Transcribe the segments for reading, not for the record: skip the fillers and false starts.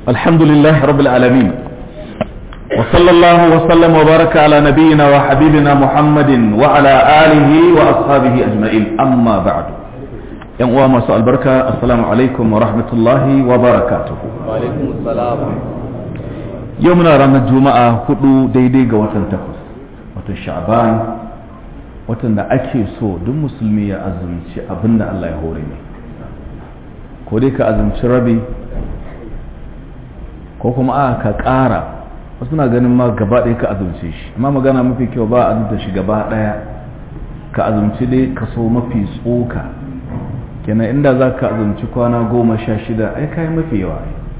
الحمد لله رب العالمين وصلى الله وسلم وبارك على نبينا وحبيبنا محمد وعلى آله وأصحابه أجمعين أما بعد yan uwa masu albarka assalamu alaikum wa rahmatullahi wa barakatuhu. Wa alaikum assalam. Yau muna ranar juma'a 4 daidai ga watan 8 watan sha'ban, watan da ake so duk musulmi ya azumci abinda Allah ya hore mai, ko dai ka azumci rabi ko kuma ka ƙara. Wasu na ganin ma gaba ɗaya ka azumce shi, amma magana mafi kyau ba a azumta shi gaba ɗaya, ka azumci dai kaso mafi tsoka. Kenan inda za ka azumci kwana 16 ai kayi mafi yawa.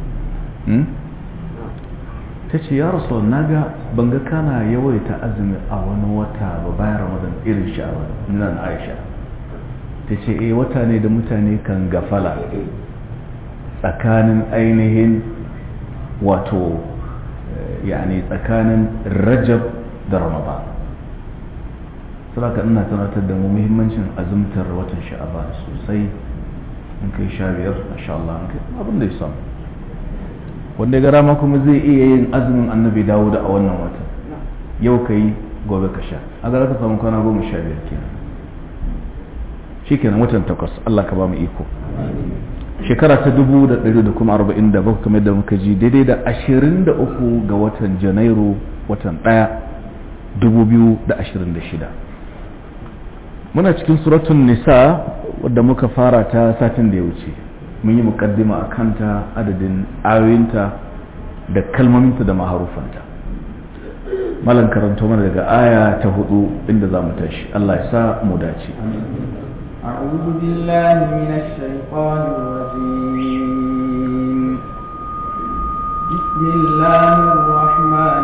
Ta ce ya rasu na ga banga kana yawaita azumi a wani wata ba bayan ramadan irin sha'awar nan aisha. Ta ce wata ne da mutane kan gafala tsakanin ainihin wato yani tsakanin rajab da ramadan. Saboda ina tunatar da mu muhimmancin azumtar watan sha'aban sosai. In kai 15 masha Allah in kai abin da ya samu, wanda gara ma kuma zai iya yin azumin annabi Dawud a wannan watan. Yau kai gobe ka sha, a gara ka samu kwana 15 kenan. Shikenan watan 8 Allah ka ba mu iko. Shekara ta 1147 kamar da muka ji, daidai da 23 ga watan Janairu watan 1 2026. Muna cikin suratun nisa wadda muka fara ta satin da ya wuce. Mun yi mukaddima a kanta, adadin ayoyinta da kalmominta da maharufanta. Malam karanto mana daga aya ta 4 inda za mu tashi. Allah ya sa mu dace. أعوذ بالله من الشيطان الرجيم. بسم الله الرحمن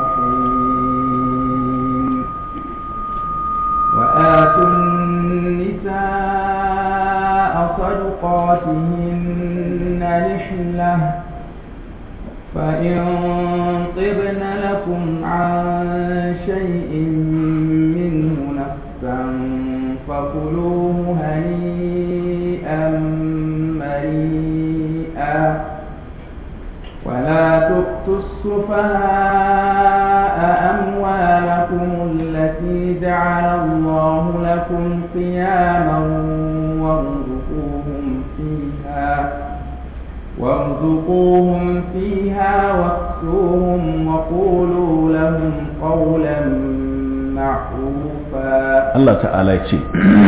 الرحيم. وآتوا النساء صدقاتهن نحلة فإن طبن لكم عن شيء منه نفسا فكلوه هنيئا مريئا ولا تؤتوا السفهاء أموالكم التي جعل الله لكم قياما وارزقوهم فيها واكسوهم وقولوا لهم قولا معروفا. الله تعالى يقول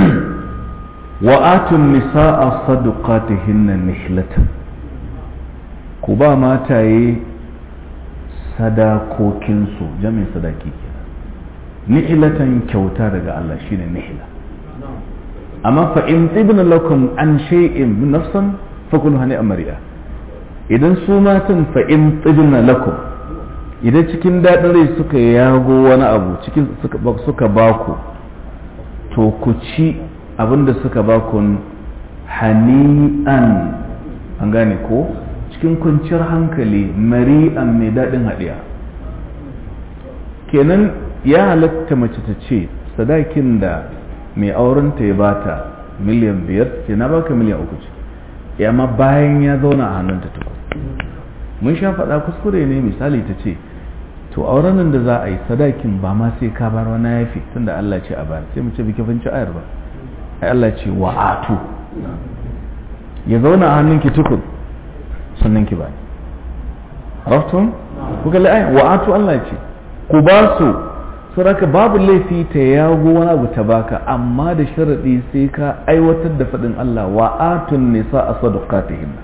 وآتوا النساء صدقاتهن نحلة. كوبا ما تاي sadakokinsu, jami'in sadaki kenan. Nihilatan kyauta daga Allah shine nihila. Amma fa in tibna lakum an shay'in nafsan fakulu hani amriya. Idan su matan fa in tibna lakum, idan cikin dadin rai suka yago wani abu cikin suka baku, to ku ci abinda suka baku hani'an, an gane ko? Cikin kwanciyar hankali, mari'an mai daɗin haɗiya. Kenan ya halatta mace ta ce sadakin da mai aurenta ya bata miliyan 5 ce na baka miliyan 3 ce, ya ma bayan ya zauna a hannunta tuku. Mun sha faɗa kuskure ne misali ta ce to auren nan da za a yi sadakin ba ma sai ka bar wani yafi tunda Allah ce a bayar, sai mu ce biki fanci ayar ba, ai Allah ce wa'atu, ya zauna a hannunki tukun sannan ki bani. Raftun? Kuka la'ayi wa'atu Allah ce ku ba su, saraka babu laifi ta yago wani abu ta baka, amma da sharaɗi sai ka aiwatar da faɗin Allah wa'atun nisa a sadaqatihinna.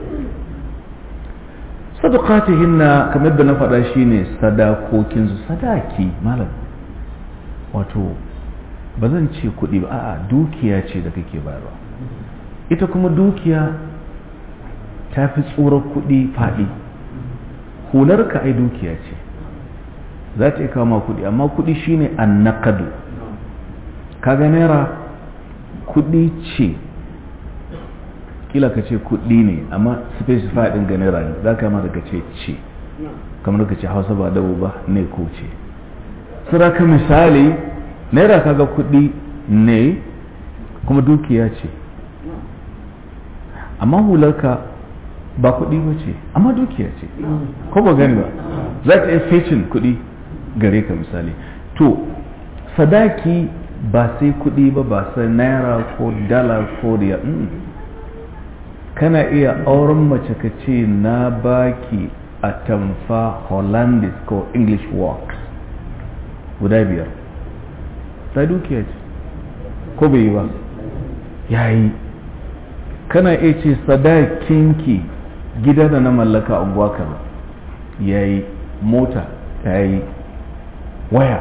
Sadaqatihinna kamar da na faɗa shine sadakokinsu. Sadaki malam wato ba zan ce kuɗi ba, a'a dukiya ce da kake bayarwa. Ita kuma dukiya ta fi tsoron kuɗi faɗi. Hularka ai dukiya ce, za ta iya kama kuɗi, amma kuɗi shine annaqadu. Kaga naira kuɗi ce, kila ka ce kuɗi ne amma specify ɗin ga naira ne, za ka mata ka ce kamar ka ce hausa ba dawo ba ne ko ce. Suraka misali naira kaga kuɗi ne kuma dukiya ce, amma hularka ba kuɗi ba ce amma dukiya ce ko ba gani ba za ka iya fecin kuɗi gare ka misali to sadaki ba sai kuɗi ba sai naira ko dala ko riya kana iya auren mace ka ce na baki a tamfa hollandis ko english works guda 5 ta dukiya ce ko bai yi ba yayi kana iya ce sadakinki gida da na mallaka unguwa kaza yayi mota ta yi waya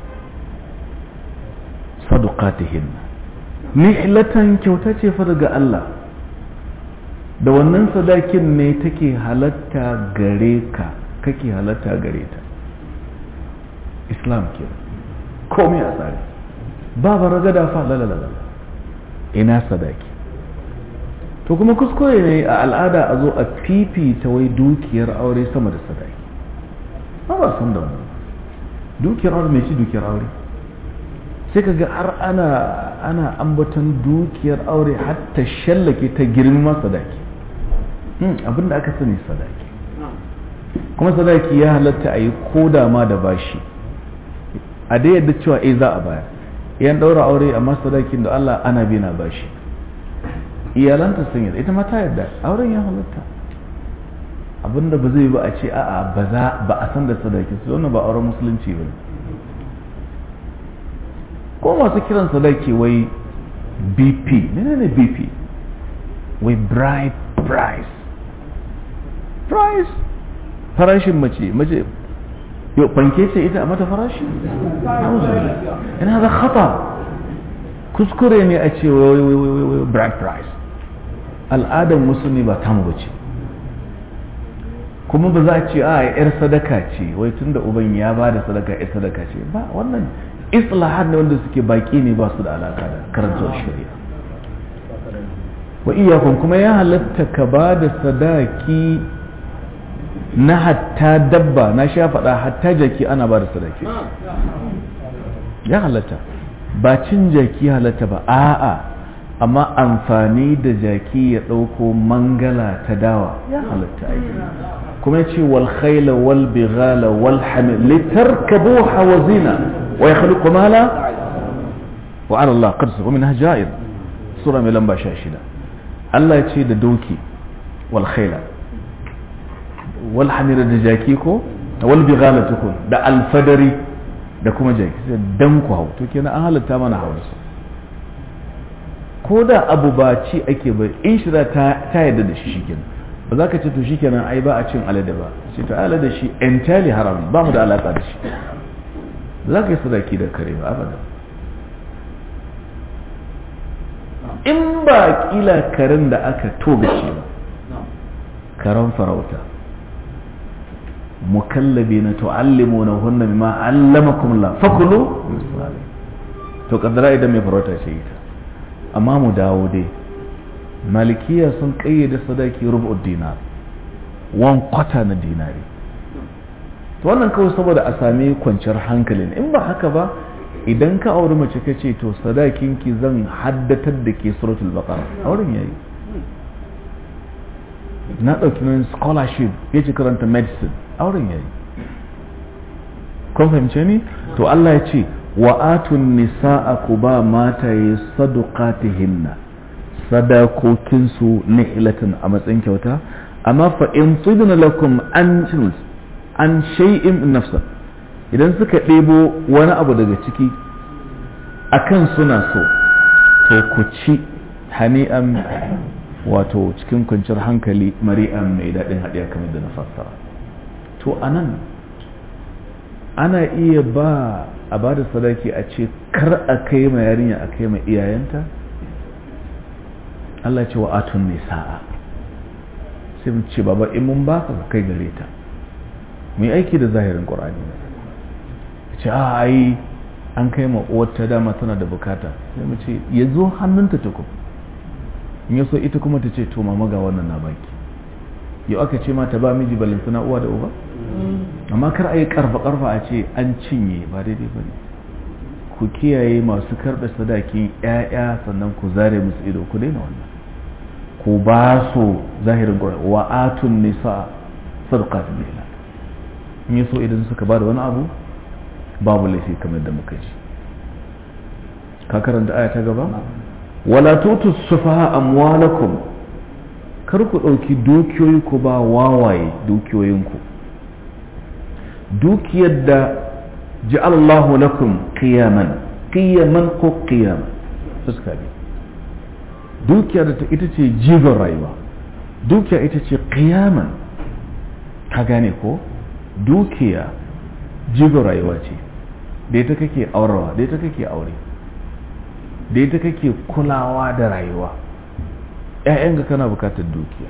sadaqatihin ni'latan kyauta ce fa daga Allah da wannan sadakin ne take halatta gare ka kake halatta gare ta islam ke komai a tsari ba ragada fa lalala ina sadaki to kuma kuskure ne a al'ada a zo a fifita wai dukiyar aure sama da sadaki ba san da mu dukiyar aure mai ci dukiyar aure sai ka ga har ana ambaton dukiyar aure hatta shallake ta girma sadaki abinda aka sani sadaki kuma sadaki ya halatta a yi koda ma da bashi a dai yadda cewa za a bayar yan daura aure amma sadakin da Allah ana bi na bashi iyalanta sun yadda ita ma ta yadda auren ya halatta abinda ba zai ba a ce a'a ba a san da sadaki su wannan ba auren musulunci ba ko masu kiran sadaki wai BP menene BP wai bride price farashin mace yau fanke ce ita a mata farashi ina da khata kuskure ne a ce wai bride price al'adar musulmi ba tamu bace kuma ba za a ce a yar sadaka ce wai tunda uban ya ba da sadaka yar sadaka ce ba wannan islahat ne wanda suke baki ne ba su da alaka da karantar shari'a wa iyakun kuma ya halatta ka ba da sadaki na hatta dabba na sha faɗa hatta jaki ana ba da sadaki ya halatta ba cin jaki halatta ba a'a amma amfani da jaki ya ɗauko mangala ta dawa ya halatta aiki kuma ya ce wal khayla wal bighala wal hamil litarkabuha wa zina wa yakhluqu ma la wa ala Allah qad wa minha ja'ir sura mai lamba 16 Allah ya ce da doki wal khayla wal hamil da jaki ko wal bighala tukun da alfadari da kuma jaki dan ku hau to kenan an halatta mana hausa ko da abu ba ci ake bai in shira ta yadda da shi shikenan ba za ka ce to shikenan ai ba a cin alade ba ce to alade shi entirely haram ba mu da alaka da shi ba za ka yi sadaki da kare ba abada in ba kila karen da aka toga shi ba karen farauta mukallabi na tu'allimu na hunna bima allamakum la fakulu to kaddara idan mai farauta ce ita amma mu dawo dai malikiya sun kayyade sadaki rubu dinar 1/4 na dinari to wannan kawai saboda a sami kwanciyar hankalin in ba haka ba idan ka auri mace ka ce to sadakinki zan haddatar da ke suratul baqara auren yayi na ɗauki nan scholarship ya ci karanta medicine auren yayi kun fahimce ni to Allah ya ce wa atun nisa'a ku ba mataye sadaqatihinna sadakokinsu ni'latan a matsayin kyauta amma fa in tudna lakum an shay'in nafsa idan suka ɗebo wani abu daga ciki akan suna so to ku ci hani'an wato cikin kwanciyar hankali mari'an mai daɗin haɗiya kamar da na fassara to anan ana iya a ba da sadaki a ce kar a kai ma yarinya a kai ma iyayenta Allah ce wa atun nisa'a sai mu ce baba in mun baka ka kai gare ta mu yi aiki da zahirin qur'ani ce a ai an kai ma uwarta dama tana da bukata sai mu ce ya zo hannunta ta ku in ya so ita kuma ta ce to mama ga wannan na baki yau aka ce ma ta ba miji balantana uwa da uba amma kar a yi karfa a ce an cinye ba daidai ba ne ku kiyaye masu karɓe sadakin 'ya'ya sannan ku zare musu ido ku daina wannan ku ba su zahirin Qur'ani wa atun nisa sadaqatin billah in yaso idan suka ba da wani abu babu laifi kamar da muka ji ka karanta aya ta gaba wala tutu sufaha amwalakum kar ku dauki dukiyoyi ku ba wawaye dukiyoyinku dukiyar da ja'ala Allahu lakum qiyaman ko qiyam fuska ne dukiyar da ita ce jigon rayuwa dukiya ita ce qiyaman ka gane ko dukiya jigon rayuwa ce da ita kake aurawa da ita kake aure da ita kake kulawa da rayuwa ƴaƴanka kana bukatar dukiya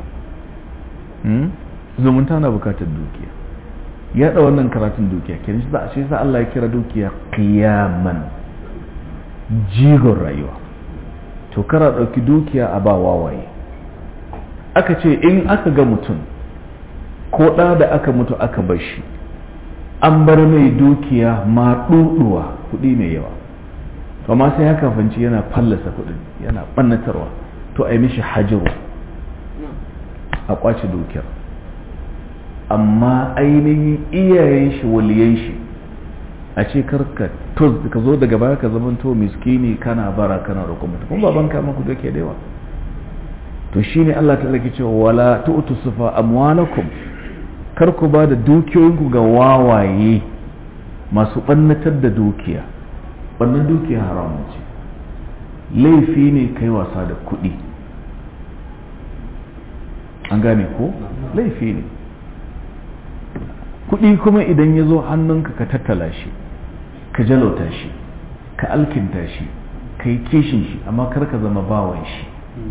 zumunta na bukatar dukiya yaɗa wannan karatun dukiya kenan shi sa Allah ya kira dukiya qiyaman jigon rayuwa to kara ɗauki dukiya a ba wawaye aka ce in aka ga mutum ko ɗa da aka mutu aka bar shi an bar mai dukiya ma ɗuɗuwa kuɗi mai yawa amma sai haka fanci yana fallasa kuɗin yana ɓannatarwa to a yi mishi hajiru a ƙwace dukiyar amma ainihin iyayen shi waliyan shi a ce karka ka zo daga baya ka zama to miskini kana bara kana roƙon mutum kuma baban ka maku da ke da yawa to shine Allah ta laki cewa wala tu'tu sufa amwalakum kar ku ba da dukiyoyinku ga wawaye masu ɓannatar da dukiya wannan dukiya haramun ce laifi ne kai wasa da kuɗi an gane ko laifi ne kuɗi kuma idan ya zo hannunka ka tattala shi ka jalauta shi ka alkinta shi ka yi kishin shi amma kar ka zama bawan shi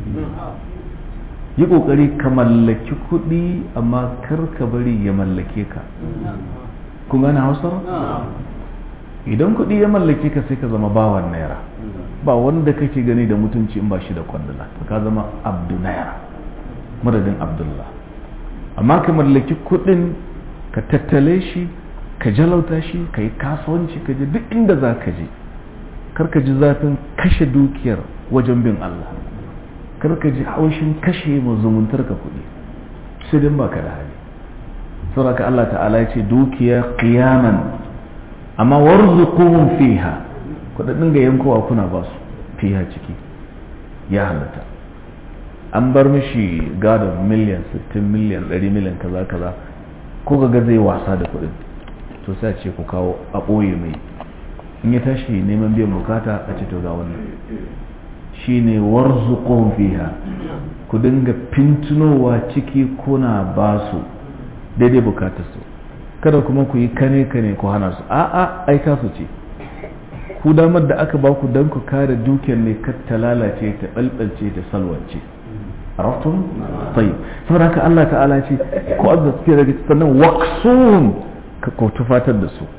yi ƙoƙari ka mallaki kuɗi amma kar ka bari ya mallake ka kun gane hausar idan kuɗi ya mallake ka sai ka zama bawan naira ba wanda kake gani da mutunci in ba shi da kwandala ka zama abdu naira madadin abdullah amma ka mallaki kuɗin ka tattale shi ka jalauta shi ka yi kasuwanci ka je duk inda za ka je karka ji zafin kashe dukiyar wajen bin Allah karka ji haushin kashe zumuntar ka kuɗi sai din baka da hali saboda Allah ta'ala ya ce dukiya qiyaman amma warzuquhum fiha kuɗaɗin ga yankowa kuna ba su fiha ciki ya halatta an bar mishi gadon miliyan 60 miliyan 100 miliyan kaza kaza ko ga zai wasa da kuɗin to sai ce ku kawo a ɓoye mai in ya tashi neman biyan bukata a ce to ga wannan shine warzuqhum fiha ku dinga fintunowa ciki kuna ba su daidai bukatar su kada kuma ku yi kane ku hana su a'a ai ta su ce ku damar da aka ba ku dan ku kare dukiyar ne kar ta lalace ta balbalce ta salwance araftum tayyib saboda haka Allah ta'ala ce ko azza suke daga sannan waqsum ka ko tufatar da su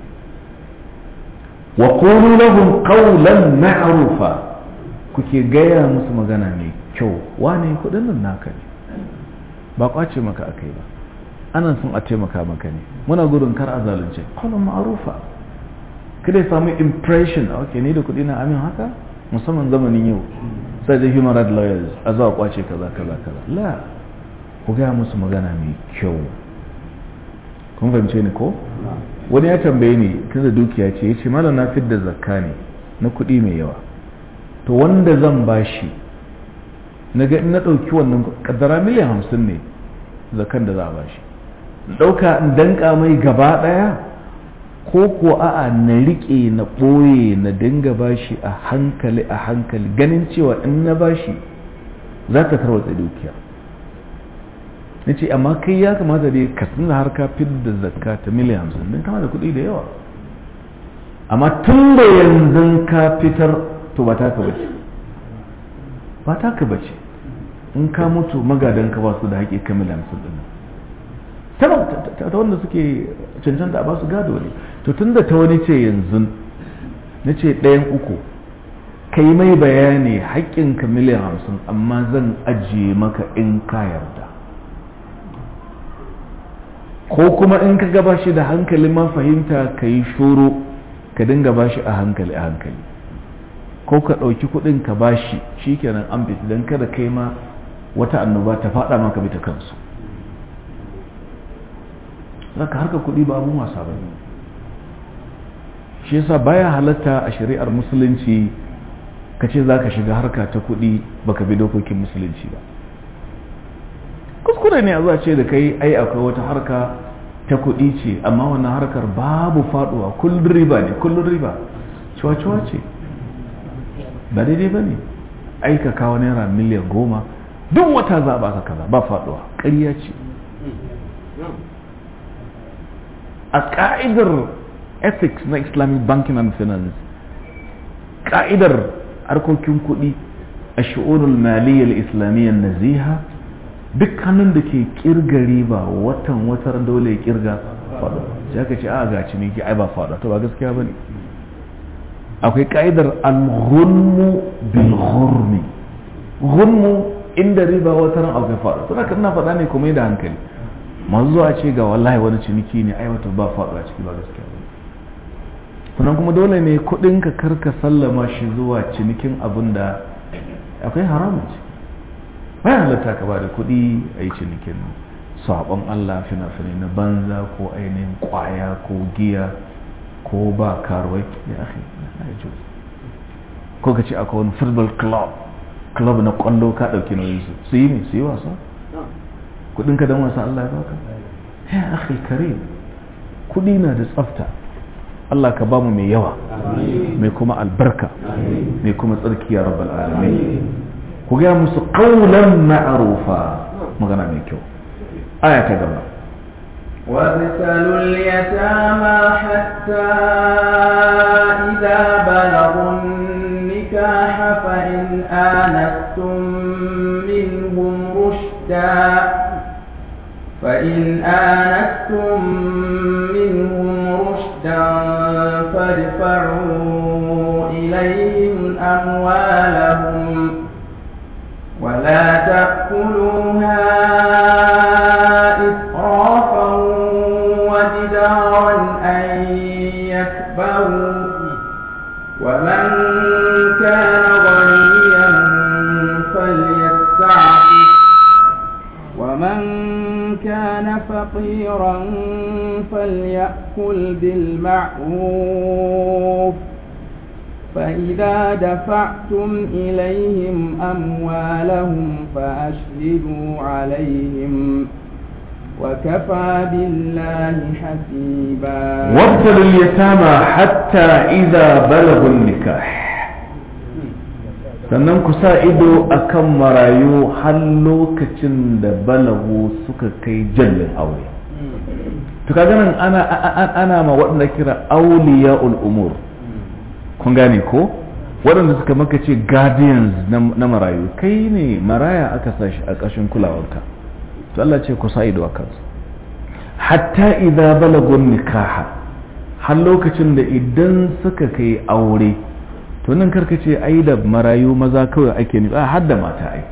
wa qulu lahum qawlan ma'rufa kuke gaya musu magana mai kyau wane kudin nan naka ne ba kwace maka akai ba anan sun a taimaka maka ne muna gudun kar a zalunce qawlan ma'rufa kada samu impression okay ni da kudi na amin haka musamman zamanin yau sai da human rights lawyers a zuwa kwace kaza la ku gaya musu magana mai kyau kun fahimce ni ko wani ya tambaye ni kaza dukiya ce ya ce malam na fidda zakka ne na kuɗi mai yawa to wanda zan bashi na ga in na ɗauki wannan kaddara miliyan 50 ne zakkan da za a bashi ɗauka in danka mai gaba ɗaya ko ko a'a na riƙe na ɓoye na dinga bashi a hankali ganin cewa in na bashi za ka tarwatsa dukiya na ce amma kai ya kamata dai ka tuna har ka da zakka ta miliyan 50 don kama da kuɗi da yawa amma tun da yanzu ka fitar to ba taka bace in ka mutu magadan ka ba su da haƙi ka miliyan 50 ta wanda suke cancanta a ba su gado ne to tun da ta wani ce yanzu na ce ɗayan uku ka yi mai bayani haƙƙinka miliyan 50 amma zan ajiye maka in ka yarda ko kuma in ka gaba shi da hankali ma fahimta ka yi shuru ka dinga ba shi a hankali ko ka ɗauki kuɗin ka ba shi shi kenan an fiti don kada kai ma wata annoba ta fada maka bi ta kansu. Zaka harka kuɗi ba abun wasa ba ne. Shi yasa baya halatta a shari'ar musulunci ka ce za ka shiga harka ta kuɗi baka bi dokokin musulunci ba. Kuskure ne a zuwa ce da kai ai akwai wata harka ta kuɗi ce amma wannan harkar babu faduwa, kullun riba ne, kullun riba, cuwa-cuwa ce, ba daidai ba ne. Ai ka kawo naira miliyan 10 duk wata za a baka kaza ba faduwa, ƙarya ce. A ka'idar ethics na Islamic banking and finance, ka'idar harkokin kuɗi a shi'unul maliyyar islamiyyar naziha, duk hannun da ke kirga riba watan watar dole ya kirga faɗo. Sai aka ce a ga ciniki ai ba faɗo, to ba gaskiya bane. Akwai ka'idar al-ghunmu bil ghurmi. Ghunmu inda riba watar akwai faɗo. To haka ina faɗa ne kuma da hankali. Masu zuwa ce ga wallahi wani ciniki ne ai wato ba faɗo a ciki ba gaskiya bane. Sannan kuma dole ne kuɗin ka karka sallama shi zuwa cinikin abin da akwai haramun ce. Bayan halatta ka ba da kuɗi a yi cinikin saɓon Allah, fina-finai na banza ko ainihin ƙwaya ko giya ko ba karuwai ya ake na yi ko ka ce akwai wani football club na ƙwallo ka ɗauki nauyin su yi ne su yi wasa kuɗin ka don wasa Allah ya baka ya ake kare kuɗi na da tsafta Allah ka bamu mai yawa mai kuma albarka mai kuma tsarki ya rabbal alamin ku gaya musu qawlan ma'rufa magana mai kyau aya ta gaba وابتلوا اليتامى حتى إذا بلغوا النكاح فإن آنستم منهم رشدا فادفعوا إليهم أموالهم ولا تأكلوها إسرافا وجدارا أن يكبروا ومن كان غنيا فليستعفف ومن كان فقيرا فليأكل بالمعروف فإذا دفعتم إليهم أموالهم فأشهدوا عليهم وكفى بالله حسيبا وابتلوا اليتامى حتى إذا بلغوا النكاح sannan ku sa ido akan marayu har lokacin da balagu suka kai jallin aure to kaga nan ana ma waɗanda kira awliyaul umur kun gane ko waɗanda suka maka ce guardians na marayu kai ne maraya aka sashi a ƙashin kulawarka to Allah ce ku sa ido akan su hatta idza balagun nikaha har lokacin da idan suka kai aure to nan karka ce ai da marayu maza kawai ake nufi a har da mata ai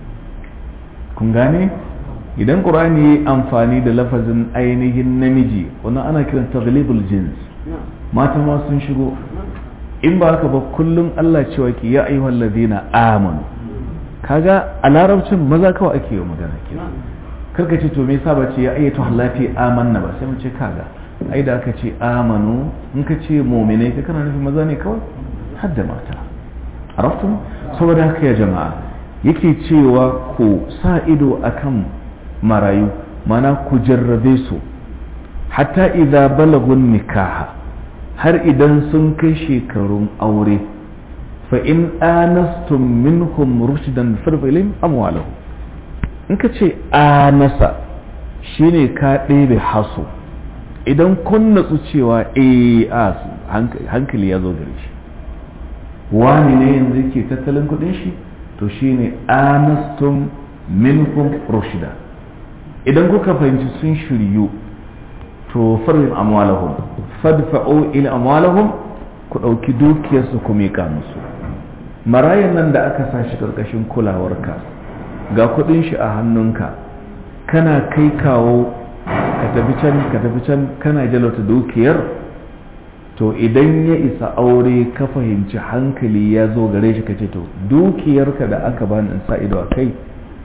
kun gane idan qur'ani yayi amfani da lafazin ainihin namiji wannan ana kiran taghlibul jins mata ma sun shigo in ba haka ba kullum Allah cewa ki ya ayyuhal ladina amanu kaga a larabcin maza kawai ake yi magana kenan karka ce to me yasa ba ce ya ayyatu allati amanna ba sai mu ce kaga ai da aka ce amanu in ka ce mu'minai ka kana nufin maza ne kawai hadda mata araftum saboda haka ya jama'a yake cewa ku sa ido akan marayu mana ku jarrabe su hatta idza balagun nikaha har idan sun kai shekarun aure fa in anastum minhum rushdan farfilin amwalahu in ka ce anasa shine ka ɗebe haso idan kun natsu cewa hankali ya zo gare shi wani ne yanzu yake tattalin kudin shi to shine anastum minhum rushda idan kuka fahimci sun shiryu to farin amwalahum fadfa'u ila amwalahum ku dauki dukiyarsu ku mika musu marayan nan da aka sa shi karkashin kulawarka ga kudin shi a hannunka kana kai kawo ka tafi can kana jalauta dukiyar to idan ya isa aure ka fahimci hankali ya zo gare shi kace to dukiyarka da aka bani in sa ido a kai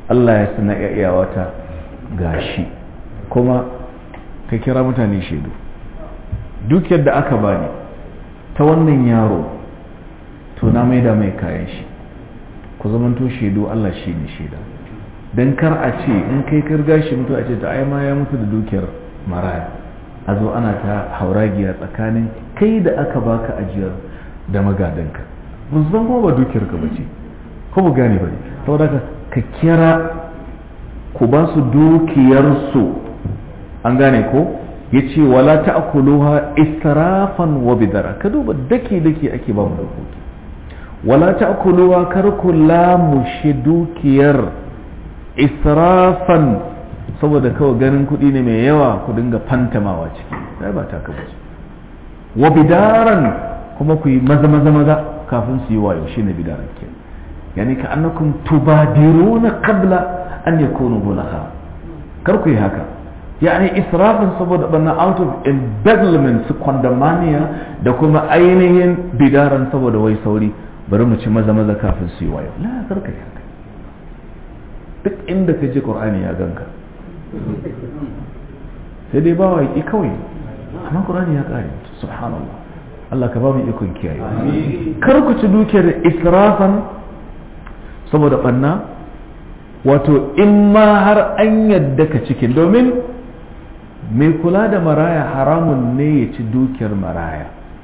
Allah ya sana iyawata gashi kuma ka kira mutane shaidu dukiyar da aka bani ta wannan yaro to na maida mai kayan shi ku zamanto shaidu Allah shi ne shaida dan kar a ce in kai kirga shi mutu a ce ta ai ma ya mutu da dukiyar maraya a zo ana ta hauragiya tsakanin kai da aka baka ajiyar da magadanka ba zan kuma ba dukiyar ka bace ko ba gane ba ne saboda ka kira ku ba su dukiyarsu an gane ko ya ce wala ta'kuluha israfan wa bidara ka duba dake ake ba mu dokoki wala ta'kuluha kar ku lamushi dukiyar israfan saboda kawai ganin kuɗi ne mai yawa ku dinga fantamawa ciki sai ba ta ka bace wa bidaran kuma ku yi maza kafin su yi wayo shine bidaran ke yani ka annakum tubadiruna qabla an yakunu bulagha kar ku yi haka yani israfin saboda bana out of embezzlement su kwandamaniya da kuma ainihin bidaran saboda wai sauri bari mu ci maza kafin su yi wayo la kar ka yi haka duk inda ka ji qur'ani ya ganka sai dai bawa yi kawai amma qur'ani ya kare subhanallah Allah ka ba mu ikon kiyaye kar ku ci dukiyar israfan saboda banna wato in ma har an yadda ka cikin domin mai kula da maraya haramun ne ya ci dukiyar maraya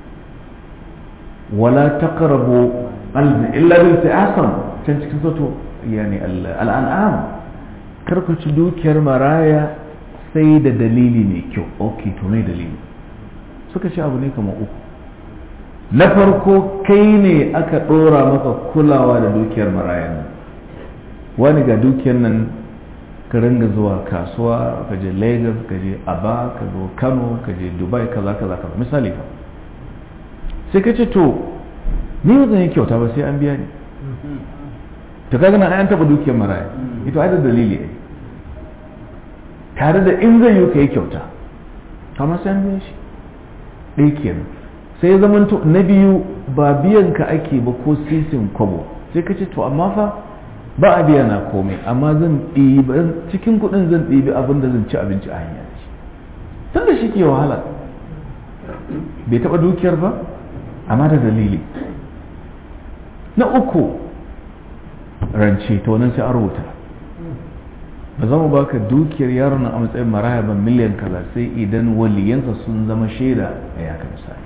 wala taqrabu illa bil ta'asam can cikin soto yani al'an'am kar ku ci dukiyar maraya sai da dalili mai kyau okay to mai dalili suka ce abu ne kamar uku na farko kai ne aka ɗora maka kulawa da dukiyar maraya nan wani ga dukiyar nan ka ringa zuwa kasuwa ka je lagos ka je aba ka zo kano ka je dubai kaza misali fa sai ka ce to ni ba zan yi kyauta ba sai an biya ni to kaga na an taba dukiyar maraya ito ai da dalili ai tare da in zai yi ka yi kyauta amma sai an biya shi ɗaya kenan sai ya zama na biyu ba biyan ka ake ba ko sisin kwabo sai ka ce to amma fa ba a biya na komai amma zan ɗibi cikin kuɗin zan ɗibi abin da zan ci abinci a hanya da shi tun da shi ke wahala bai taɓa dukiyar ba amma da dalili na uku rance ta wannan sai an rubuta ba za mu baka dukiyar yaron a matsayin maraya ban miliyan kaza sai idan waliyansa sun zama shaida a yaka misali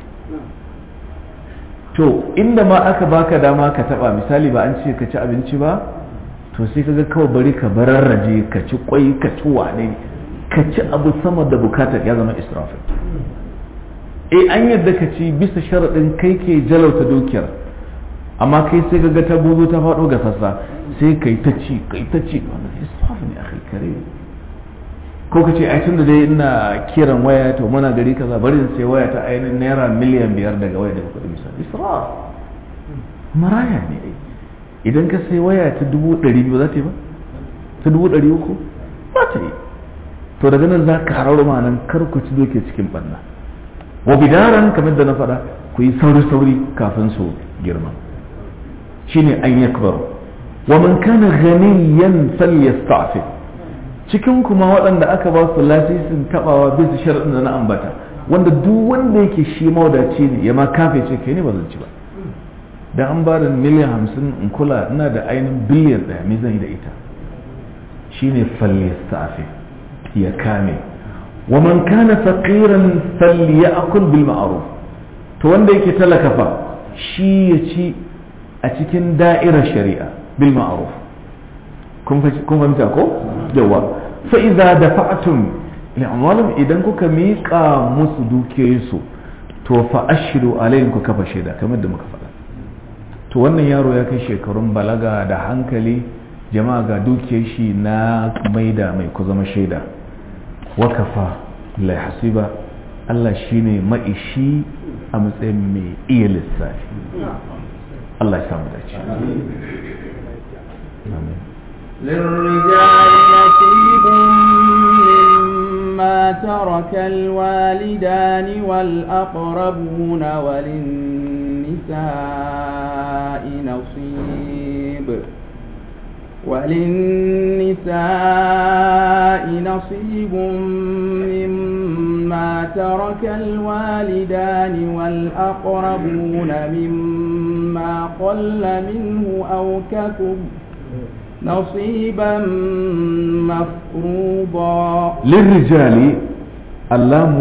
to inda ma aka baka dama ka taba misali ba an ce ka ci abinci ba to sai kaga kawai bari ka bararraje ka ci kwai ka ci wane ka ci abu sama da bukatar ya zama israfin an yadda ka ci bisa sharaɗin kai ke jalauta dukiyar amma kai sai kaga ta buzo ta faɗo ga sassa sai kai ta ci wannan israfin ya kai kare ko ka ce ai tun da dai ina kiran waya to muna gari kaza bari in sai waya ta ainihin naira miliyan 5 daga waya daga kuɗi misali israf maraya ne idan ka sai waya ta 200,000 za ta yi ba ta 300,000 ba ta yi to daga nan za ka hararo nan kar ku ci doke cikin banna wa bidaran kamar da na faɗa ku yi sauri kafin su girma shine an yakbaru wa man kana ghaniyan falyasta'fif cikin kuma waɗanda aka ba su lasisin tabawa bisa sharadin da na ambata wanda duk wanda yake shi mawadaci ne ya ma kafe ce kai ne ba zan ci ba dan an ba da miliyan 50 in kula ina da ainihin biliyan 1 me zan yi da ita shine falyastafi ya kame wa man kana faqiran falyakul bil ma'ruf to wanda yake talaka fa shi ya ci a cikin da'irar shari'a bil ma'ruf kun fahimta ko yawa fa idza dafa'tum li'amalim idan kuka miƙa musu dukiyoyinsu to fa ashiru alayhim ku kafa shaida kamar da muka faɗa to wannan yaro ya kai shekarun balaga da hankali jama'a ga dukiyar shi na maida mai ku zama shaida wakafa la hasiba Allah shine maishi a matsayin mai iya lissafi Allah ya samu dace amin للرجال نصيب مما ترك الوالدان والأقربون وللنساء نصيب وللنساء نصيب مما ترك الوالدان والأقربون مما قل منه أو كثر نصيبا مفروضا. للرجال اللام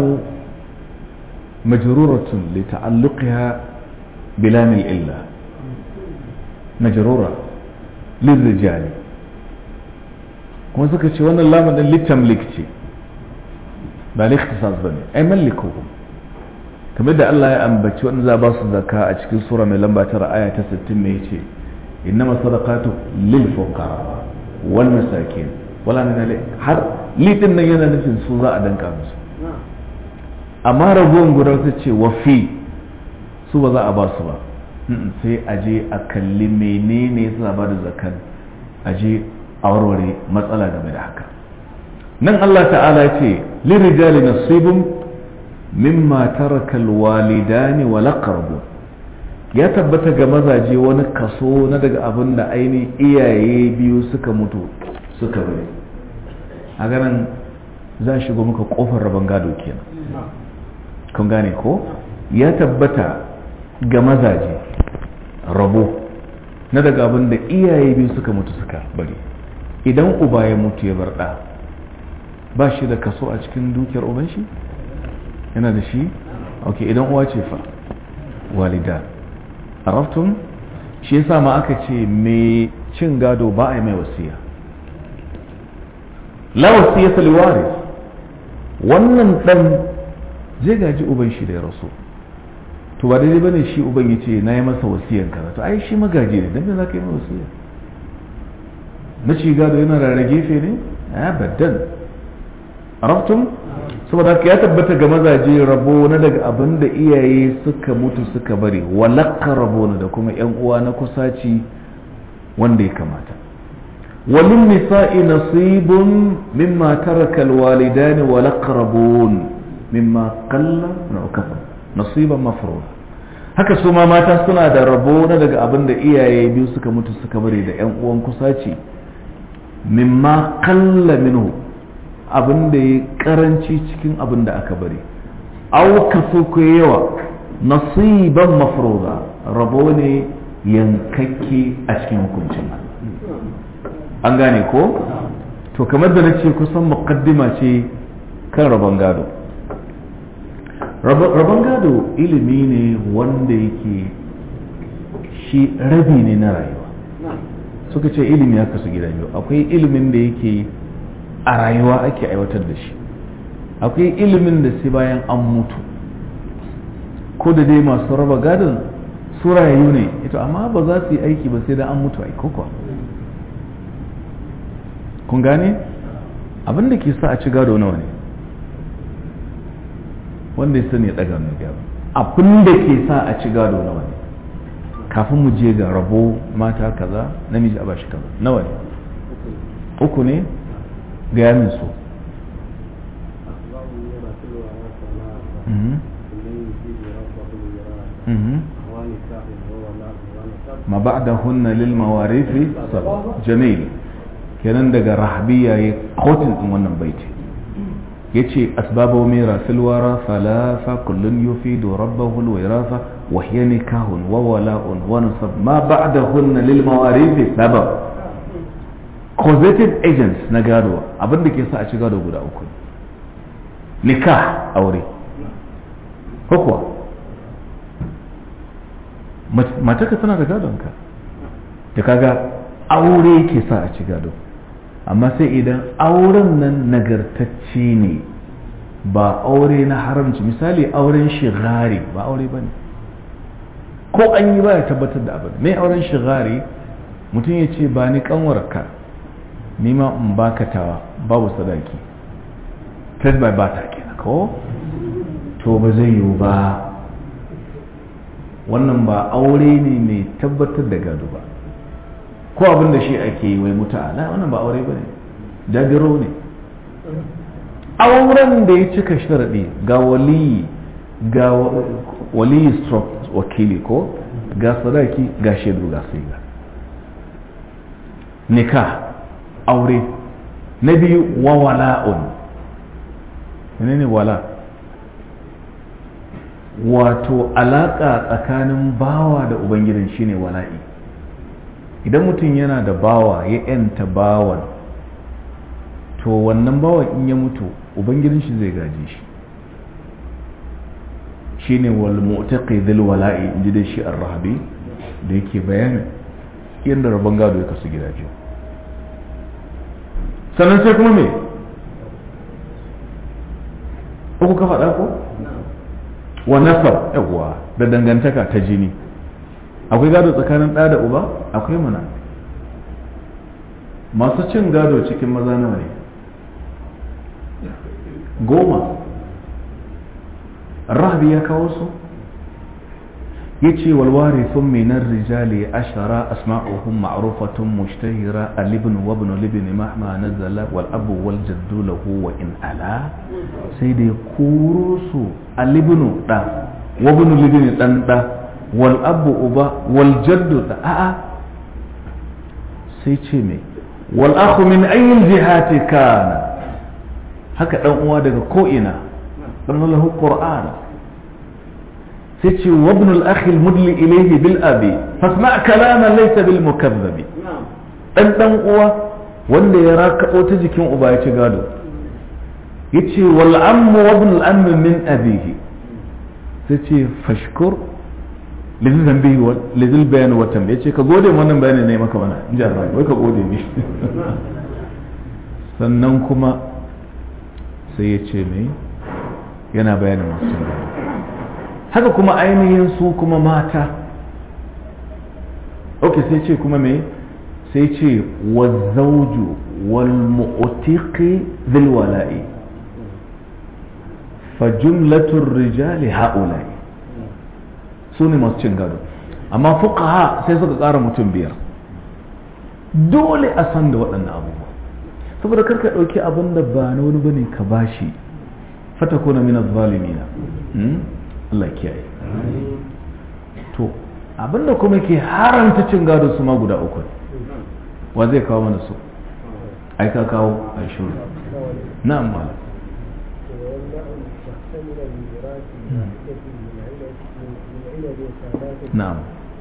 مجرورة لتعلقها بلام الإلا، مجرورة للرجال. kuma suka ce wannan lamun din litamlik ce ba likhtisas bane ai mallikuhum, kamar da Allah ya ambaci wannan za ba su zakka a cikin sura mai lamba 9 aya ta 60 me yace innama sadaqatu lil fuqara wal masakin wala min har litin nan yana nufin su za a danka musu, amma ragon guda ta ce wafi su ba za a ba su ba, sai a je a kalli menene suna ba da zakan, a je a warware matsala game da haka. nan Allah ta'ala ce lirijali nasibun mimma taraka alwalidani wal aqrabun, ya tabbata ga mazaje wani kaso na daga abin da ainihin iyaye biyu suka mutu suka bari. a ganin za a shigo muka kofar rabon gado kenan, kun gane ko? ya tabbata ga mazaje rabo na daga abin da iyaye biyu suka mutu suka bari. idan uba ya mutu ya bar ɗa, ba shi da kaso a cikin dukiyar uban shi? yana da shi? ok, idan uwa ce fa walida araftun, shi yasa ma aka ce mai cin gado ba a yi mai wasiya, la wasiya liwaris. wannan dan zai gaji uban shi da ya rasu, to ba daidai bane shi uban ya ce na yi masa wasiyan kaza, to ai shi magaji ne, dan me za ka yi mai wasiya? na ci gado yana rarra gefe ne? abadan. araftun, saboda haka ya tabbata ga mazaje rabo na daga abin da iyaye suka mutu suka bari, walakka rabo da kuma yan uwa na kusaci wanda ya kamata. walin nisa'i nasibun mimma taraka alwalidani walakka rabon mimma qalla na kafa nasiban mafruḍ. haka su ma mata suna da rabo na daga abin da iyaye biyu suka mutu suka bari da yan uwan kusaci, mimma qalla minhu, abin da ya karanci cikin abin da aka bari, au kaso ko yawa, nasiban mafruḍa, rabo ne yankakke a cikin hukuncin. an gane ko? to kamar da nace kusan muqaddima ce kan rabon gado. rabon gado ilimi ne wanda yake shi rabi ne na rayuwa. suka ce ilimi ya kasu gida biyu, akwai ilimin da yake a rayuwa ake aiwatar da shi, akwai ilimin da sai bayan an mutu, ko da dai masu raba gadon su rayu ne ito, amma ba za su yi aiki ba sai da an mutu ai kokwa. kun gane abin da ke sa a ci gado nawa ne? wanda ya sani ya daga mai gado. abin da ke sa a ci gado nawa ne? kafin mu je ga rabo mata kaza namiji a bashi kaza nawa ne? uku ne? ga yamin su. ما بعدهن للمواريث سبع. جميل. kenan daga rahabiya ya kotin din wannan baiti yace asbabu mirasil wara thalatha kullun yufidu rabbahu alwirafa wa hiya nikahun wa wala'un wa nasab ma ba'dahunna lil mawarith sabab. causative agents na gado abin da ke sa a ci gado guda uku: nikah, aure, ko kuwa matarka tana da gadonka, da kaga aure ke sa a ci gado. amma sai idan auren nan nagartacce ne, ba aure na haramci, misali auren shigari ba aure ba ne, ko an yi ba ya tabbatar da abin. mai auren shigari mutum ya ce ba ni kanwarka ni ma in baka tawa babu sadaki, trade by barter kenan ko? to ba zai yiwu ba, wannan ba aure ne mai tabbatar da gado ba. ko abin da shi ake yi wai muta'ala, wannan ba aure ba ne, dabiro ne. auren da ya cika sharaɗi ga waliyi stroke wakili ko ga sadaki ga shaidu ga siga. nikah aure. Na biyu wa wala'un. Menene wala? Wato alaka tsakanin bawa da ubangidan shine wala'i. Idan mutum yana da bawa ya yanta bawan, to wannan bawan in ya mutu ubangidan shi zai gaje shi. Shine wal mu'taqi dhil wala'i, inji da shi ar-rahabi da yake bayani yadda rabon gado ya kasu gidaje. Sannan sai kuma me uku ka faɗa ko wa nasab, yawa da dangantaka ta jini. Akwai gado tsakanin ɗa da uba? Akwai mana. Masu cin gado cikin maza nawa ne? 10. Rahabi ya kawo su yace wal warithun min ar-rijali 10 asma'uhum ma'rufatun mushtahira al-ibn wa ibn al-ibn mahma nazala wal abu wal jaddu lahu wa in ala. Sai da kurusu al-ibn da wa ibn al-ibn dan da wal abu uba wal jaddu da a'a sai ce me wal akhu min ayyi jihati kana, haka dan uwa daga ko ina dan lahu qur'an. sai ce wa ibn al-akh al-mudli ilayhi bil abi fasma' kalaman laysa bil mukazzabi. Dan uwa wanda ya rakabo ta jikin uba ya ci gado. yace wal ammu wa ibn al-amm min abihi, sai ce fashkur lidin zambi wa lidil bayan wa tam, yace ka gode wannan bayani ne maka bana in ji Allah, wai ka gode ne. Sannan kuma sai yace me yana bayanin masu gado. Haka kuma ainihin su kuma mata. Ok, sai ce kuma me sai ce wa zawju wal mu'tiqi dhil wala'i fa jumlatur rijali ha'ula'i, su ne masu cin gado. Amma fuqaha sai suka ƙara mutum 5. Dole a san da waɗannan abubuwa, saboda karka ɗauki abin da ba na wani bane ka bashi fatakuna min az-zalimina. Allah kiyaye. To abinda kuma ke haramta cin gado su ma guda 3. Wa zai kawo mana su? Ai ka kawo ai shuru. Na'am malam. نعم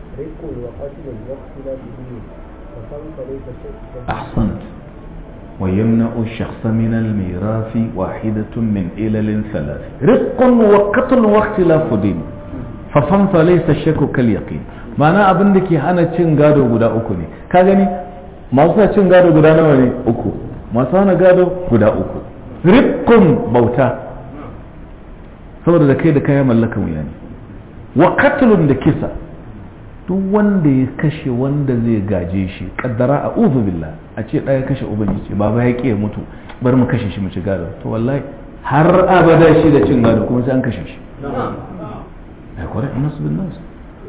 أحسنت. ويمنع الشخص من الميراث واحدة من علل 3: رزق وقتل واختلاف دين ففهمت ليس الشك كاليقين. معنى abin da ke hana cin gado guda 3 ne. Ka gani masu cin gado guda nawa ne? 3. masu hana gado guda 3. rizqun bauta, saboda da kai da kaya mallakan wuya ne. wa qatlun da kisa, duk wanda ya kashe wanda zai gaje shi, kaddara a'udhu billah a ce ɗaya kashe ubangiji baba ya ƙi mutu bar mu kashe shi mu ci gado, to wallahi har abada shi da cin gado kuma sai an kashe shi. ai kwarai nasu bin nasu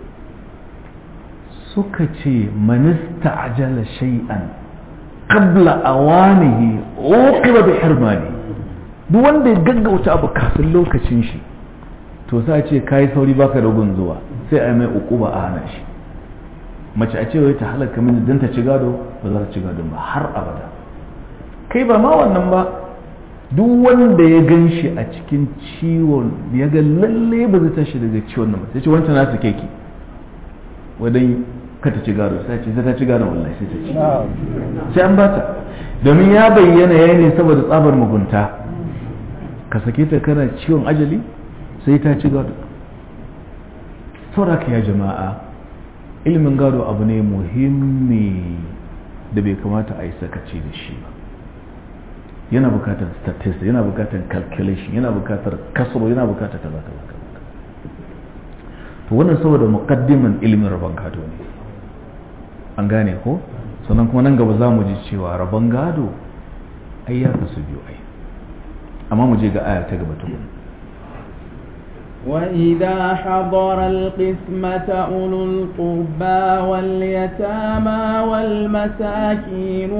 suka ce manista ajala shay'an qabla awanihi uqiba bi hirmani, duk wanda ya gaggauta abu kafin lokacin shi to sai ce kai sauri baka da gun zuwa, sai a mai uquba a hana shi. mace a ce wai ta halaka mini dan ta ci gado, ba za ta ci gado ba har abada. kai ba ma wannan ba, duk wanda ya gan shi a cikin ciwon ya ga lalle ba zai tashi daga ciwon nan ba, sai ce wancan nasu keke wadan ka ta ci gado, sai ce ta ci gado wallahi sai ta ci, sai an bata, domin ya bayyana yayi ne saboda tsabar mugunta. ka sake ta kana ciwon ajali sai ta ci gado. saboda ya jama'a, ilimin gado abu ne muhimmi da bai kamata a yi sakaci da shi ba. yana bukatar statistics, yana bukatar calculation, yana bukatar kasro, yana bukatar kaza kaza. to wannan saboda muqaddiman ilimin rabon gado ne, an gane ko? sannan kuma nan gaba za mu ji cewa rabon gado ai ya kasu biyu ai, amma mu je ga aya ta gaba tukun. وإذا حضر القسمة أولو القربى واليتامى والمساكين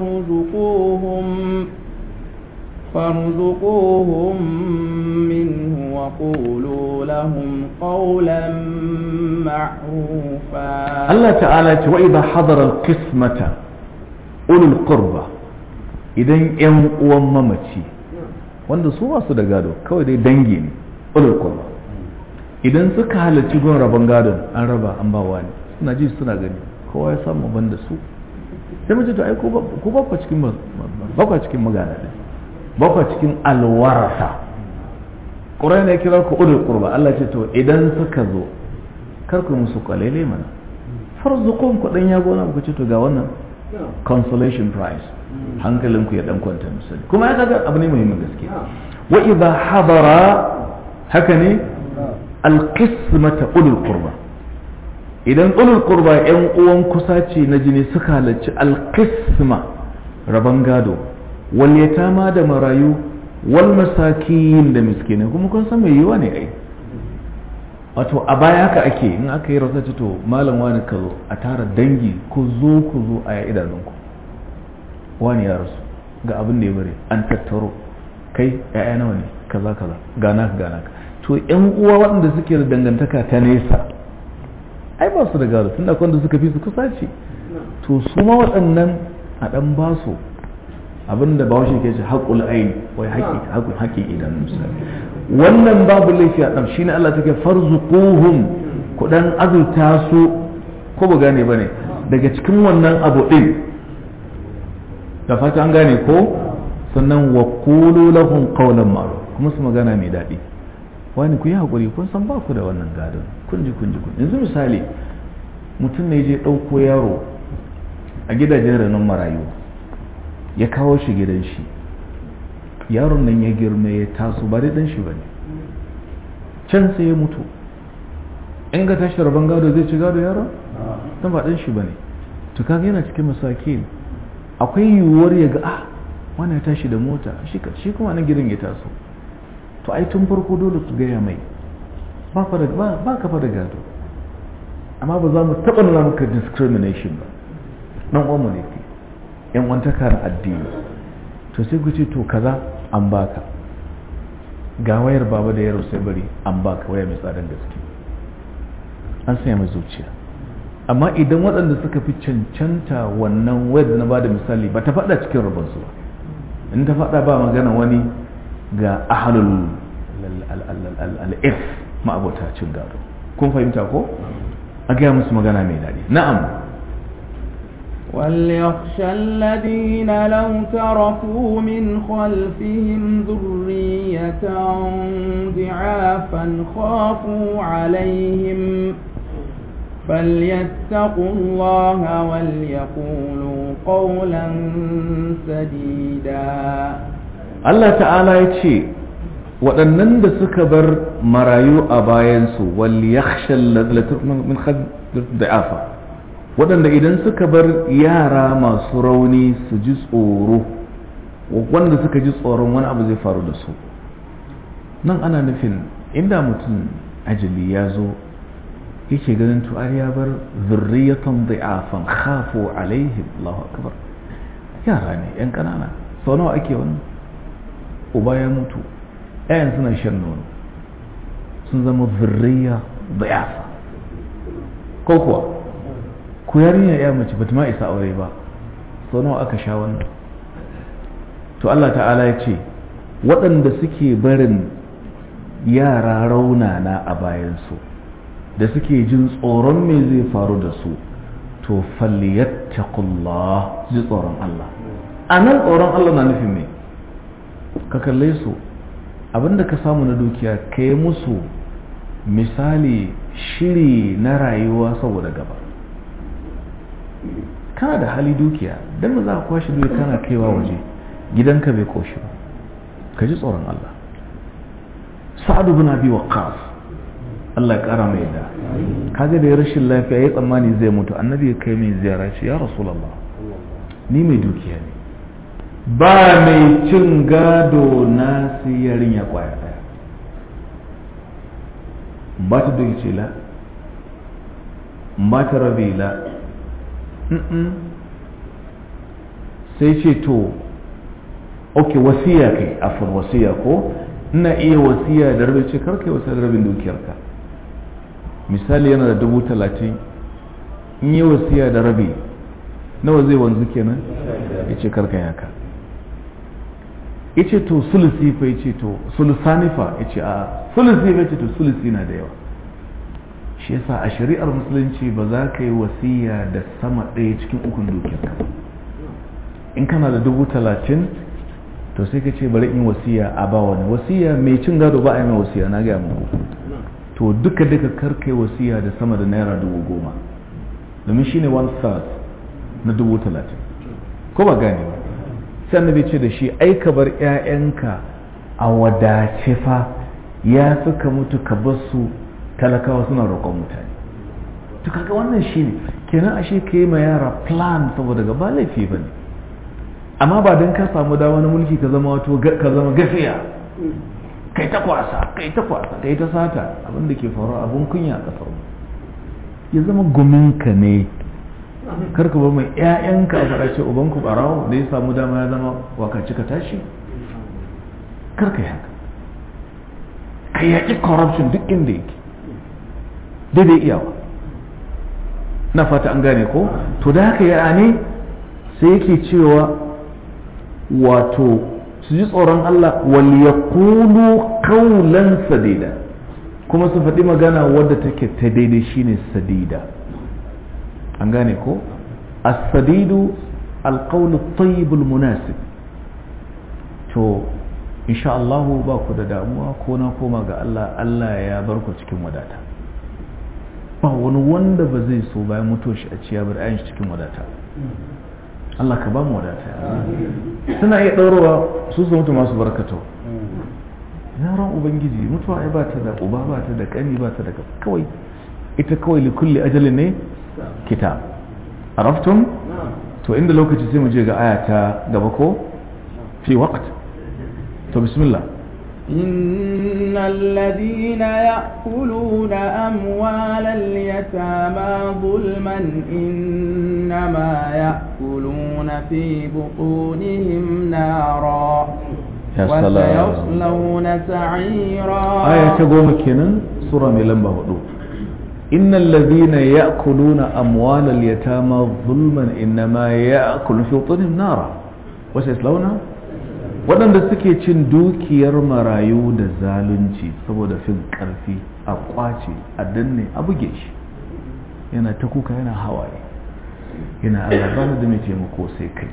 فارزقوهم منه وقولوا لهم قولا معروفا. الله تعالى وإذا حضر القسمة ulul qurba idan yan uwan mamaci wanda su ba su da gado kawai dai dangi ne ulul qurba idan suka halarci gon rabon gadon an raba an ba wani suna ji suna gani kowa ya samu banda su sai mace to ai ku ba cikin magana ne ba cikin alwarasa Qur'ani ya kira ku ulul qurba Allah ce to idan suka zo kar ku musu kwalele mana farzuqum ku dan ya gona ku ce to ga wannan consolation prize hankalin ku ya dan kwanta misali kuma ya kaga abu ne muhimmin gaske wa idha hadara haka ne alqismata ulul qurba idan ulul qurba yan uwan kusa ce na jini suka halarci alqisma raban gado wal yatama da marayu wal masakin da miskinai kuma kun san mai yiwa ne ai wato a baya haka ake in aka yi rasa to malam wani ka zo a tara dangi ku zo a ya idanunku wani ya rasu ga abin da ya bari an tattaro kai ya'ya nawa ne kaza gana to yan uwa waɗanda suke da dangantaka ta nesa ai ba su da gado tun da kwanda suka fi su kusa ce to su ma waɗannan a ɗan ba su abinda ba washe ke ce haƙul aini wai haƙin idanun misali wannan babu laifi a ɗan shi ne Allah take farzuquhum ku ɗan azurta su ko ba gane ba ne daga cikin wannan abu ɗin da fata an gane ko sannan wa qulu lahum qawlan ma'ruf kuma su magana mai daɗi wani ku yi haƙuri kun san ba ku da wannan gadon kun ji yanzu misali mutum ne je ɗauko yaro a gidajen renon marayu ya kawo shi gidan shi yaron nan ya girma ya taso ba dai dan shi ba ne can sai ya mutu in ga tashi rabon gado zai ci gado yaron don ba dan shi ba ne to kaga yana cikin masakin akwai yiwuwar ya ga wani ya tashi da mota shi kuma nan gidan ya taso to ai tun farko dole su gaya mai ba ka fa da gado amma ba za mu taɓa nuna maka discrimination ba nan uwanmu ne ke yan wantaka na addini to sai ku ce to kaza an baka ga wayar baba da yaro sai bari an baka waya mai tsadan gaske an sanya mai zuciya amma idan waɗanda suka fi cancanta wannan wayar da na bada misali ba ta faɗa cikin rabonsu ba in ta faɗa ba magana wani ga ahalul al'if ma'abota cin gado kun fahimta ko a gaya musu magana mai daɗi na'am وليخشى الذين لو تركوا من خلفهم ذرية ضعافا خافوا عليهم فليتقوا الله وليقولوا قولا سديدا Allah ta'ala ya ce waɗannan da suka bar marayu a bayansu wal yakhshal min da'afa waɗanda idan suka bar yara masu rauni su ji tsoro wanda suka ji tsoron wani abu zai faru da su nan ana nufin inda mutum ajali ya zo yake ganin to ai ya bar zurriyatan da'afan khafu alaihim Allahu akbar yara ne yan kanana sau nawa ake wannan uba ya mutu ƴaƴan suna shan nono sun zama zurriya da'afa ko kuwa ku yarinya ya mace bata ma isa aure ba sau nawa aka sha wannan to Allah ta'ala ya ce waɗanda suke barin yara raunana a bayansu da suke jin tsoron me zai faru da su to falyattaqullah ji tsoron Allah a nan tsoron Allah na nufin me ka kalle su abinda ka samu na dukiya ka yi musu misali shiri na rayuwa saboda gaba kana da hali dukiya don za ka kwashe dukiya kana kaiwa waje gidanka bai koshi ba ka ji tsoron Allah sa'adu bin abi waqqas Allah ya kara mai da kaga da rashin lafiya ya tsammani zai mutu annabi ya kai mai ziyara ce ya rasulullah ni mai dukiya ne ba mai cin gado na siyarin ya kwaya daya ba ta duki ce la ba ta rabe la sai ce to ok wasiya kai afur wasiya ko ina iya wasiya da rabe ce karka yi wasiya da rabin dukiyarka misali yana da 30,000 in yi wasiya da rabi nawa zai wanzu kenan? Ya ce karka yaka. Ya ce to sulusi fa, ya ce to sulusani fa, ya ce a sulusi fa, ya ce to sulusi na da yawa. Shi yasa a shari'ar musulunci ba za ka yi wasiya da sama ɗaya cikin ukun dukiyarka. In kana da 30,000 to sai ka ce bari in wasiya a ba wani. Wasiya mai cin gado ba a yi mai wasiya, na gaya muku. To duka karkai wasiya da sama da naira 10,000 domin shine 1/3 na 30,000. Ko ba gane ba? Sai annabi ce da shi ai ka bar 'ya'yanka a wadace fa ya fi ka mutu ka bar su talakawa suna roƙon mutane. To kaga wannan shine kenan ashe ka yi ma yara plan saboda ga ba laifi bane. Amma ba dan ka samu da wani mulki ka zama gafiya kai ta kwasa kai ta sata, abin da ke faruwa abun kunya a kasar mu. Ya zama guminka ne, karka bar mai 'ya'yanka a faɗa ce ubanku ɓarawo da ya samu dama ya zama wakaci ka tashi, karka yi haka. Ka yaƙi corruption duk inda yake daidai iyawa. Na fata an gane ko? To da haka ya ne sai yake cewa wato su ji tsoron Allah wal yaqulu qawlan sadida, kuma su faɗi magana wadda take ta daidai shine sadida. An gane ko? As-sadidu al-qawlu at-tayyib al-munasib. To insha Allah ba ku da damuwa ko na koma ga Allah, Allah ya bar ku cikin wadata. Ba wani wanda ba zai so bayan mutuwar shi a ciya bar ayin cikin wadata. Allah ka ba mu wadata. Suna iya ɗaurowa su mutu masu barkato. Yaran Ubangiji mutuwa ai ba ta da uba, ba ta da ƙani, ba ta da kawai ita kawai likulli ajalin ne kitab. Araftum? To inda lokaci sai mu je ga aya ta gaba ko fi waqt. To bismillah. إن الذين يأكلون أموال اليتامى ظلما إنما يأكلون في بطونهم نارا وسيصلون سعيرا. آية تقول كنا سورة ملنبه هدو. إن الذين يأكلون أموال اليتامى ظلما إنما يأكلون في بطونهم نارا وسيصلون. waɗanda suke cin dukiyar marayu da zalunci saboda fin ƙarfi a ƙwace a danne a buge shi, yana ta kuka yana hawaye, yana Allah bani da mai taimako sai kai.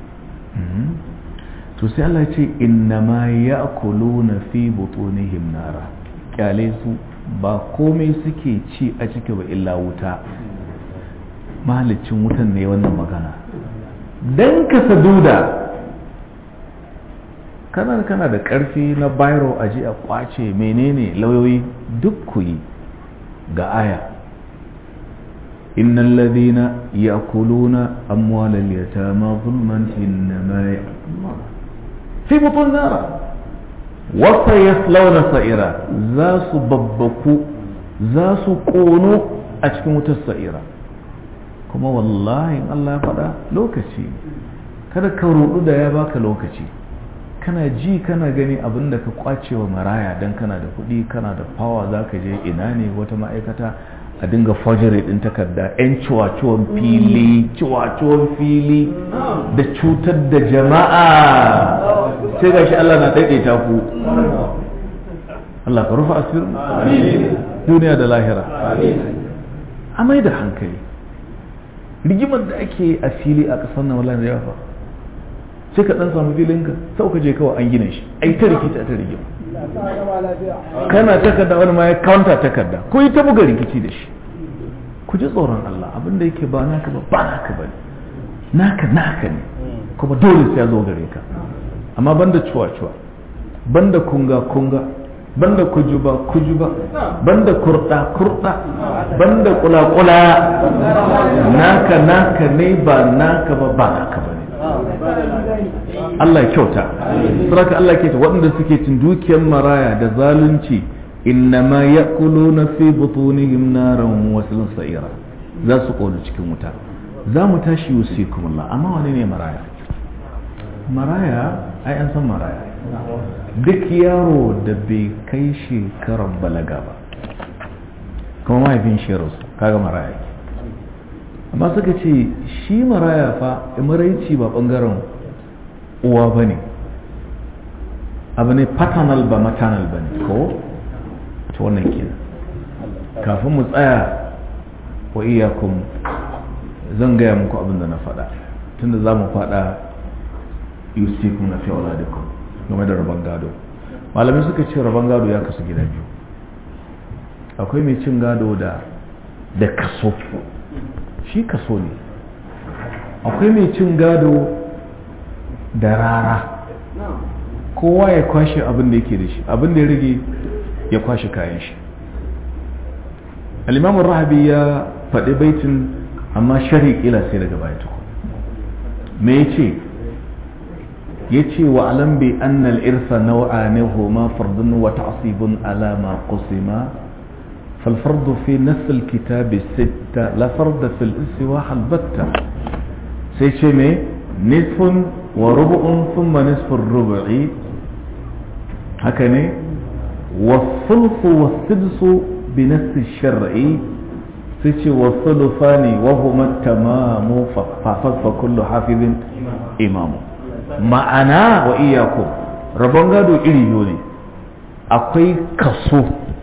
To sai Allah ce innama ya'kuluna fi butunihim nara, kyale su ba komai suke ci a ciki ba illa wuta. Mahalicin wutan ne wannan magana dan ka saduda kana da ƙarfi na bayro a ji a kwace menene lauyoyi duk ku yi ga aya innal ladina ya'kuluna amwalal yatama zulman innama ya'kuluna fi butun nara wa sayaslawna sa'ira, za su babbaku za su kono a cikin wutar sa'ira. Kuma wallahi in Allah ya faɗa lokaci, kada ka rudu da ya baka lokaci. Kana ji kana gani abin da ka kwace wa maraya don kana da kuɗi kana da power za ka je ina ne wata ma'aikata a dinga forgery ɗin takarda, 'yan ciwaciwon fili da cutar da jama'a, sai ga shi Allah na ɗaiɗaita ku. Allah ka rufa asirin duniya da lahira. A mai da hankali, rigimar da ake a fili a ƙasar nan wallahi da yawa, sai ka dan samu filinka sau ka je kawai an gina shi ai ta rikici ta rigima, kana takarda wani ma ya kawanta takarda ko yi ta buga rikici da shi. Ku ji tsoron Allah, abin da yake ba naka ba naka ba ne, naka ne kuma dole sai ya zo gare ka. Amma banda cuwa-cuwa, banda kunga banda kujuba banda kurda banda kula naka ne ba naka ba naka ba ne. Allah ya kyauta. Saraka Allah ke ta waɗanda suke cin dukiyar maraya da zalunci innama ya'kuluna fi butunihim naran wa sa'ira, za su kolu cikin wuta. Za mu tashi yusikumullah, amma wane ne maraya? Maraya ai an san maraya, duk yaro da bai kai shekarar balaga ba kuma mahaifin shi rasu kaga maraya. amma suka ce shi maraya fa maraici ba bangaren uwa ba ne, abu ne paternal ba maternal ba ne ko ta wannan kenan. Kafin mu tsaya wa iyakun zan gaya muku abin da na faɗa tunda za mu faɗa yusikum na fi auladikum game da rabon gado. Malamai suka ce rabon gado ya kasu gida biyu, akwai mai cin gado da kaso, shi kaso ne, akwai mai cin gado da rara, kowa ya kwashe abin da yake da shi, abin da ya rage ya kwashe kayan shi. al-Imam Rahabi ya faɗi baitin amma shari kila sai daga baya tuku. Me yace wa alam bi anna al-irsa naw'an huma fardun wa ta'sibun ala ma qusima fal fardu fi nass al-kitab sitta la farda fi al-istiwa halbatta. Sai ce me nisfun wa rubu'un thumma nisfu ar-rubu'i, haka ne, wa thulthu wa thulthu bi nass al-shar'i, sai ce wa thuluthani wa huma tamamu fa kullu hafizin imamu. Ma'ana wa iyakum rabon gado iri biyu ne, akwai kaso,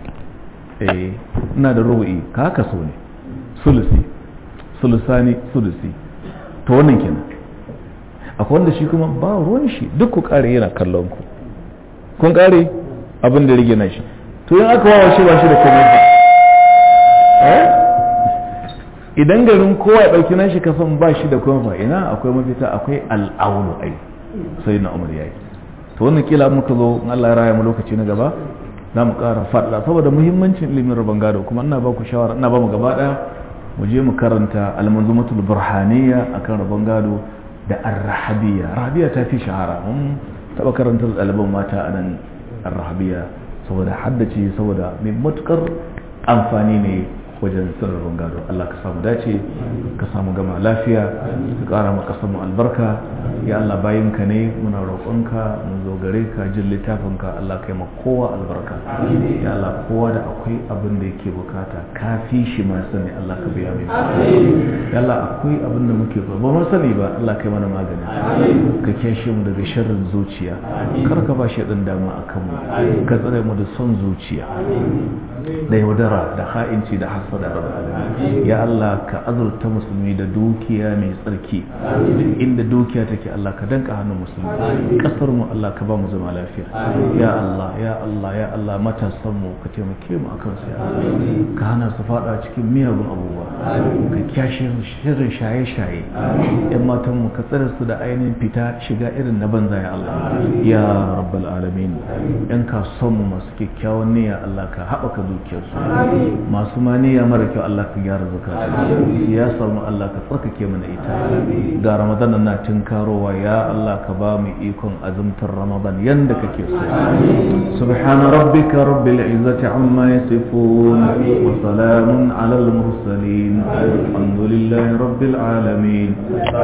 ina da rubu'i ka kaso ne, sulusi, sulusani, sulusi, to wannan kenan. Akwai wanda shi kuma ba ruwan shi, duk ku kare yana kallon ku, kun kare abin da rige na shi, to yin aka wawa shi ba shi da komai ba, idan garin kowa ya ɗauki nashi kasan ba shi da komai ba, ina akwai mafita, akwai al'aunu ai sai na umar yayi. To wannan kila muka zo in Allah ya raya mu lokaci na gaba za mu ƙara faɗa saboda muhimmancin ilimin rabon gado, kuma ina ba ku shawara, ina ba mu gaba ɗaya mu je mu karanta al-manzumatul burhaniyya akan rabon gado da ar-rahabiyya. Rahabiyya ta fi shahara, mun taɓa karanta ɗaliban mata a nan ar-rahabiyya saboda haddace, saboda mai matukar amfani ne wajen sirrin gado. Allah ka samu dace, ka samu gama lafiya, ka ƙara maka samu albarka. Ya Allah bayinka ne, muna roƙonka, mun zo gare ka jin littafinka, Allah kai ma kowa albarka. Ya Allah kowa da akwai abin da yake bukata, ka fi shi ma sani, Allah ka biya mai. Ya Allah akwai abin da muke ba mu sani ba, Allah kai mana magani. Ka kiyashe mu daga sharrin zuciya, kar ka ba shi ɗin dama akan mu, ka tsare mu da son zuciya da yaudara da ha'inci da hasada rabbal alamin. Ya Allah ka azurta musulmi da dukiya mai tsarki, inda dukiya take Allah ka danka hannun musulmi, kasar mu Allah ka ba mu zama lafiya. Ya Allah ya Allah ya Allah matasan mu ka taimake mu akan su, ka hana su fada cikin miyagun abubuwa, ka kyashe shirin shaye-shaye, yan matan mu ka tsare su da ainihin fita shiga irin na banza ya Allah ya rabbal alamin. Yan kasuwan mu masu kyakkyawan niyya Allah ka haɓaka dukiyarsu, masu maniya mara kyau Allah ka gyara zakatu, siyasar mu Allah ka tsarkake mana ita. Ga Ramadan na tinkarowa, ya Allah ka ba mu ikon azumtar Ramadan yanda kake so. Subhana rabbika rabbil izzati amma yasifun wa salamun alal mursalin, alhamdulillahi rabbil alamin.